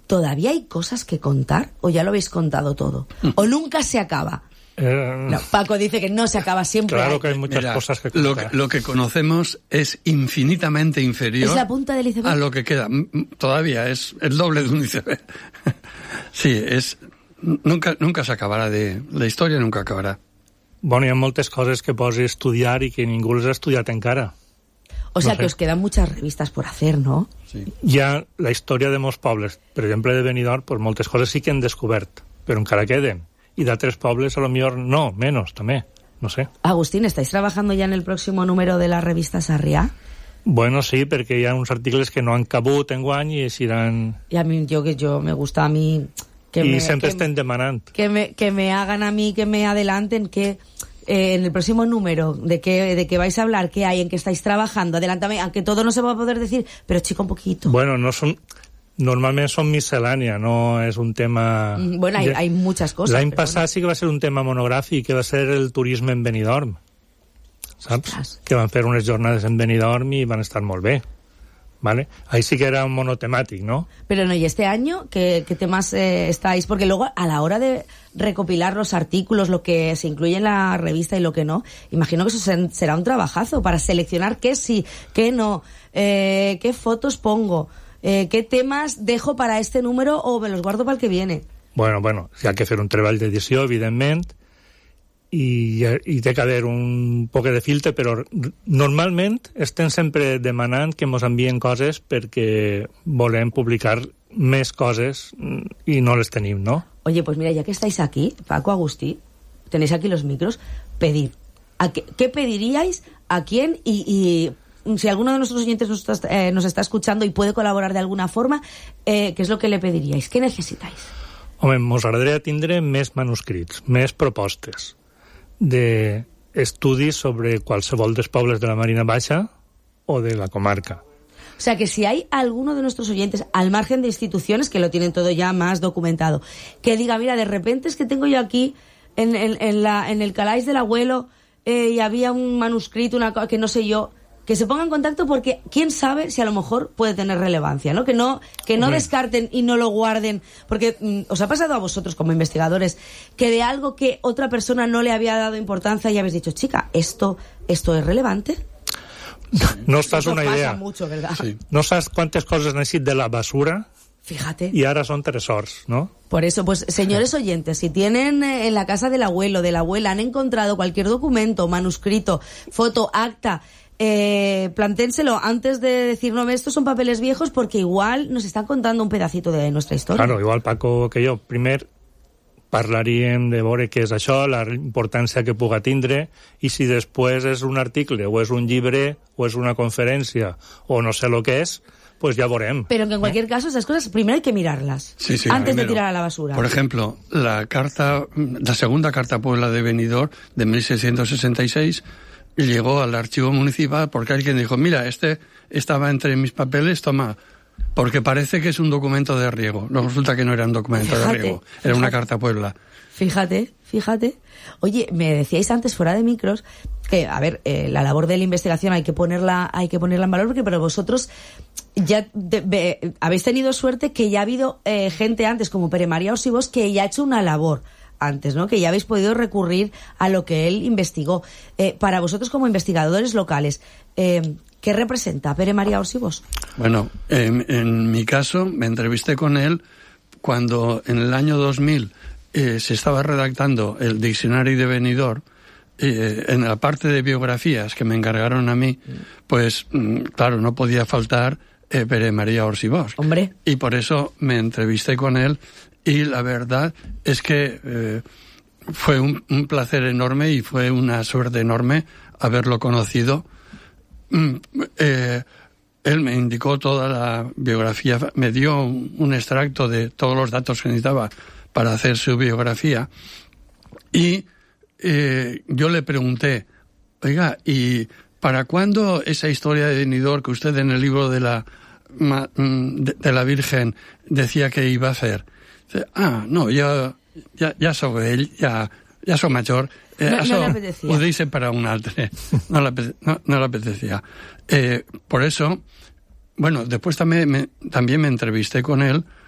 ¿todavía hay cosas que contar o ya lo habéis contado todo? ¿O nunca se acaba? No, Paco dice que no se acaba siempre. Claro que hay muchas cosas que contar. Lo que conocemos es infinitamente inferior ¿Es la punta del iceberg? a lo que queda. Todavía es el doble de un iceberg. Sí, nunca se acabarà la història nunca acabarà. Bueno, hi ha moltes coses que pots estudiar i que ningú les ha estudiat encara. O sea, no sé, que os quedan muchas revistas por hacer, ¿no? Sí. Hi ha la història de molts pobles. Per exemple, de Benidorm, pues moltes coses sí que han descobert, però encara queden. Y de 3 pobles a lo mejor no, menos también, no sé. Agustín, ¿estáis trabajando ya en el próximo número de la revista Sarrià? Bueno, sí, perquè hi ha uns articles que no han cabut enguany i seran... Y a mí, yo me gusta a mí... I sempre estem demanant. Que me hagan a mí, que me adelanten, que en el próximo número de que vais a hablar, qué hay, en qué estáis trabajando, adelántame, aunque todo no se va a poder decir, pero chico, un poquito. Bueno, no son... Normalment són miscel·lània, no és un tema... Bueno, hay muchas cosas. L'any passat sí que va ser un tema monogràfic, que va ser el turisme en Benidorm. Saps? Ostras. Que van fer unes jornades en Benidorm i van estar molt bé. ¿Vale? Ahí sí que era un monotemático, ¿no? Pero no, ¿y este año qué temas estáis? Porque luego a la hora de recopilar los artículos, lo que se incluye en la revista y lo que no, imagino que eso será un trabajazo para seleccionar qué sí, qué no, qué fotos pongo, qué temas dejo para este número o me los guardo para el que viene. Bueno, hi ha que fer un treball d'edició, evidentment, i té que haver un poc de filtre, però normalment estem sempre demanant que ens envien coses perquè volem publicar més coses i no les tenim, ¿no? Oye, pues mira, ya que estáis aquí, Paco, Agustí, tenéis aquí los micros, pedid. ¿Qué pediríais? ¿A quién? Y si alguno de nuestros oyentes nos está escuchando y puede colaborar de alguna forma, ¿qué es lo que le pediríais? ¿Qué necesitáis? Home, ens agradaria tindre més manuscrits, més propostes d'estudis sobre qualsevol dels pobles de la Marina Baixa o de la comarca. O sea, que si hay alguno de nuestros oyentes, al margen de instituciones, que lo tienen todo ya más documentado, que diga, mira, de repente es que tengo yo aquí, en el Calais del Abuelo, y había un manuscrito, una cosa que no sé yo, que se ponga en contacto porque quién sabe si a lo mejor puede tener relevancia, ¿no? Que no descarten y no lo guarden, porque os ha pasado a vosotros como investigadores que de algo que otra persona no le había dado importancia y habéis dicho, chica, ¿esto es relevante? No os fas una idea. Pasa mucho, ¿verdad? Sí. No saps quantes coses han eixit de la basura. Fíjate. Y ahora son tresors, ¿no? Por eso, pues, señores oyentes, si tienen en la casa del abuelo, de la abuela, han encontrado cualquier documento, manuscrito, foto, acta, planténselo antes de decir, no, estos son papeles viejos, porque igual nos están contando un pedacito de nuestra historia. Claro, igual Paco que jo. Primer parlaríem de veure què és això, la importància que puga tindre, i si després és un article, o és un llibre, o és una conferència, o no sé lo que és, pues ya veurem. Pero que en cualquier caso esas cosas primero hay que mirarlas, sí, antes primero, de tirar a la basura. Por ejemplo, la segunda carta Puebla de Benidorm de 1666 llegó al archivo municipal porque alguien dijo, mira, este estaba entre mis papeles, toma, porque parece que es un documento de riego. No, resulta que no era un documento de riego, era una carta Puebla. Fíjate. Oye, me decíais antes fuera de micros que, a ver, la labor de la investigación hay que ponerla en valor, porque para vosotros ya habéis tenido suerte que ya ha habido gente antes como Pere María Orsibos que ya ha hecho una labor antes, ¿no? Que ya habéis podido recurrir a lo que él investigó. Para vosotros como investigadores locales, ¿qué representa Pere María Orsibos? Bueno, en mi caso me entrevisté con él cuando en el año 2000 se estaba redactando el diccionario de Benidorm. En la parte de biografías que me encargaron a mí, pues claro, no podía faltar Pere María Orsibos. Hombre. Y por eso me entrevisté con él y la verdad es que fue un placer enorme y fue una suerte enorme haberlo conocido. Él me indicó toda la biografía, me dio un extracto de todos los datos que necesitaba para hacer su biografía y yo le pregunté, oiga, ¿y para cuándo esa historia de Benidorm que usted en el libro de la Virgen decía que iba a hacer? Dice, no, ya soy vell, ya soy mayor. No le apetecía. Ho dice para un altre. No le apetecía. Por eso, bueno, después también me entrevisté con él